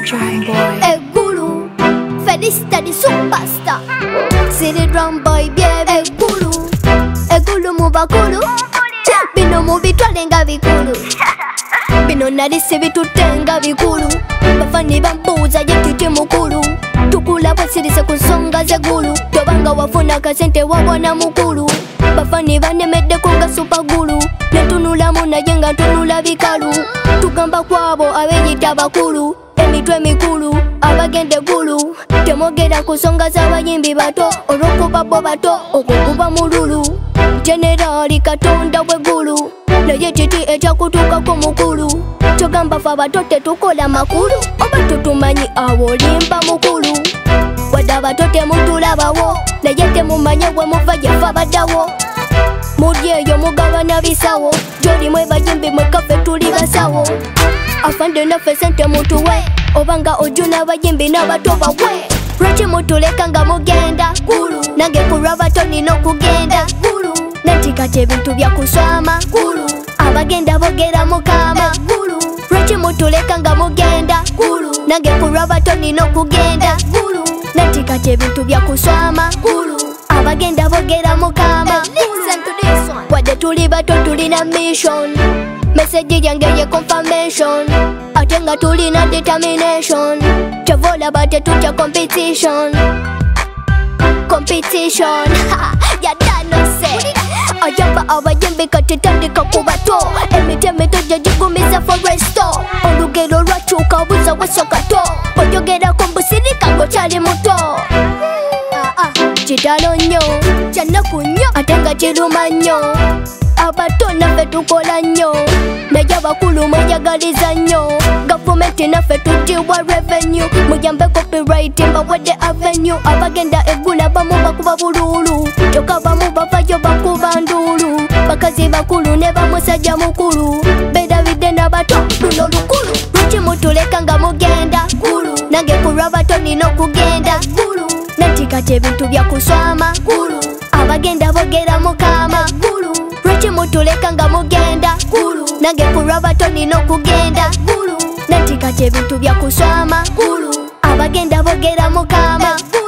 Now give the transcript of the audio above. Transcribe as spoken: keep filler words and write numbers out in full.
Drum boy. Egulu, Felicita the superstar. City drum boy, baby. Egulu, Egulu mubakulu. Bino mubitwale nga bikulu. Bino nalise bitutenga bikulu. Bafani bambuuza ye titi mukulu. Tukula bwesirise ku nsonga z'eggulu. Tobanga wafuna akasente wabona mukulu. Bafani banemeddeko nga supagulu. Netunulamu naye nga ntunula bikalu. Tugamba kwabo abeeyita bakulu. Emitwe mikulu, abagenda eggulu. Temwogera ku nsonga z'abayimbi bato. Olw'okuba bo bato, okwo kuba mululu. Generali Katonda w'eggulu. Naye kiti ekyakutuukako mukulu. Togamba fe abato tetukola makulu. Oba tutumanyi awo olimba mukulu. Wadde abato temutulabawo. Naye temumanyi gwe muva gye fe baddawo. Muli eyo mugabana bisawo. Gy'oli mwe bayimbi mwekka ffe tuli basawo. Afande naffe sente mutuwe. Obanga ojuna abayimbi n'abato bawe. Lwaki mutuleka nga mugenda gulu. Nange ku lw'abato nina okugenda gulu. Nanti kati ebintu byakuswama gulu. Abagenda bogera mukama gulu. Lwaki mutuleka nga mugenda gulu. Nange ku lw'abato nina okugenda gulu. Nanti kati ebintu byakuswama gulu. Abagenda bogera mukama gulu. Wadde tuli bato tulina mission. Message yange ye confirmation. Ate nga tulina determination. Tevola bate tutya competition. Competition. Yadanose. Ayamba abayimbi kati tandika ku bato. Emiti emito gye gigumiza foresto. Olugero lwakyuka buza wesokato. Oyogerako mbusirika ng'okyali muto. Kitalo nnyo, kyanaku nnyo, ate nga kiruma nnyo. Abato naffe tukola nnyo, naye abakulu mweyagaliza nnyo. Gavumenti naffe tugiwa revenue. Muyambe copyright mbawadde avenue. Abagenda eggulu abamu bakuba bululu. Kyokka abamu bavayo bakuba ndulu. Bakazi bakulu ne bamusajja mukulu. Beerabidde n'abato luno lukulu. Lwaki mutuleka nga mugenda gulu. Nange ku lw'abato nina okugenda gulu. Nanti kati ebintu byakuswama gulu. Abagenda bogera mukama gulu. Lwaki mutuleka nga mugenda gulu. Nange ku lw'abato nina okugenda gulu. Nanti kati ebintu byakuswama gulu. Abagenda bogera mukama gulu.